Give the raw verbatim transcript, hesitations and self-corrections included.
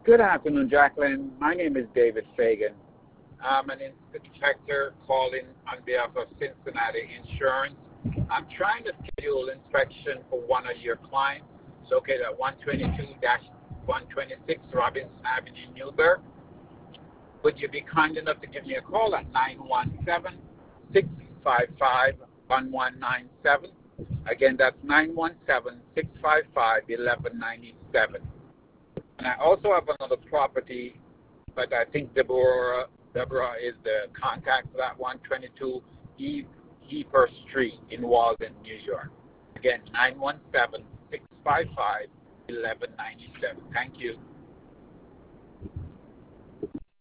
Good afternoon, Jacqueline. My name is David Fagan. I'm an inspector calling on behalf of Cincinnati Insurance. I'm trying to schedule inspection for one of your clients located at one twenty-two one twenty-six Robinson Avenue, Newburgh. Would you be kind enough to give me a call at nine one seven, six five five, one one nine seven? Again, that's nine one seven, six five five, one one nine seven. And I also have another property, but I think Deborah Deborah is the contact for that one twenty-two Heeper Street in Walden, New York. Again, nine one seven, six five five, one one nine seven. Thank you.